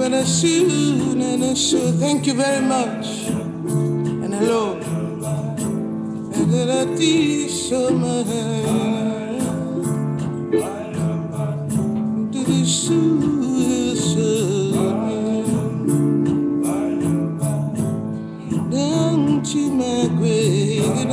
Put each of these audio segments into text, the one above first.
Thank you very much. And hello. And I did so much. Down to my grave.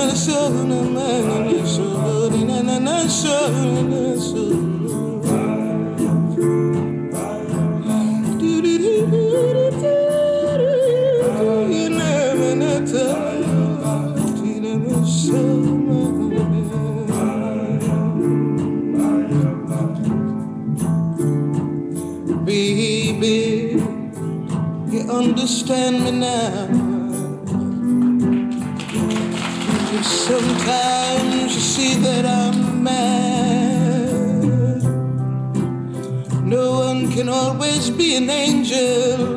Baby, you understand me now. Sometimes you see that I'm mad. No one can always be an angel.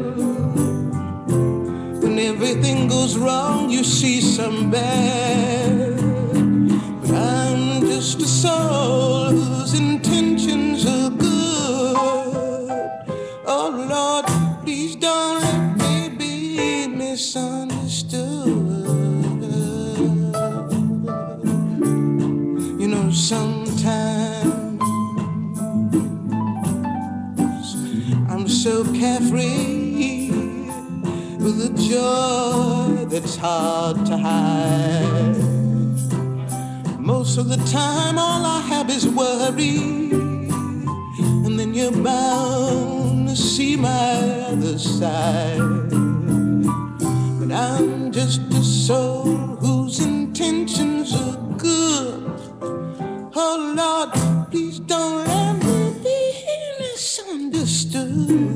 When everything goes wrong, you see some bad. But I'm just a soul whose intentions are good. Oh Lord, please don't let me be misunderstood. You know, sometimes I'm so carefree with a joy that's hard to hide. Most of the time all I have is worry, and then you're bound to see my other side. But I'm just a soul whose intentions are good. Oh Lord, please don't let me be misunderstood.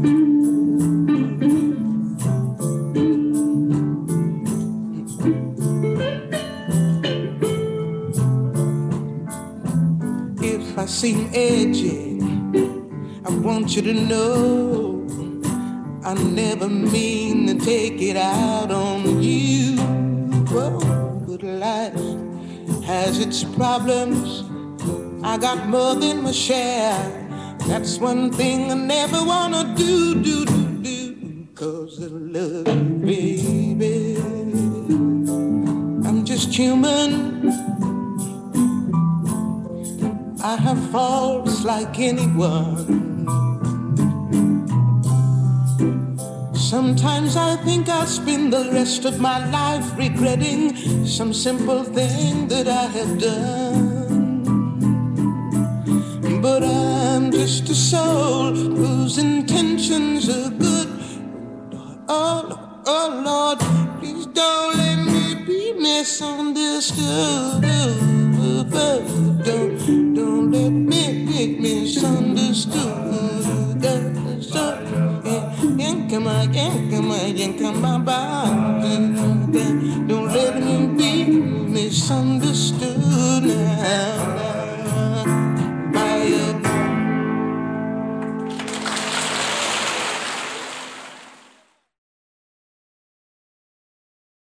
If I seem edgy, I want you to know I never mean to take it out on you. Whoa, good life has its problems. I got more than my share. That's one thing I never wanna do. 'Cause I love you, baby. I'm just human. I have faults like anyone. Sometimes I think I'll spend the rest of my life regretting some simple thing that I have done. But I'm just a soul whose intentions are good. Oh Lord, please don't let me be misunderstood. Don't let me be misunderstood. Don't let me be misunderstood.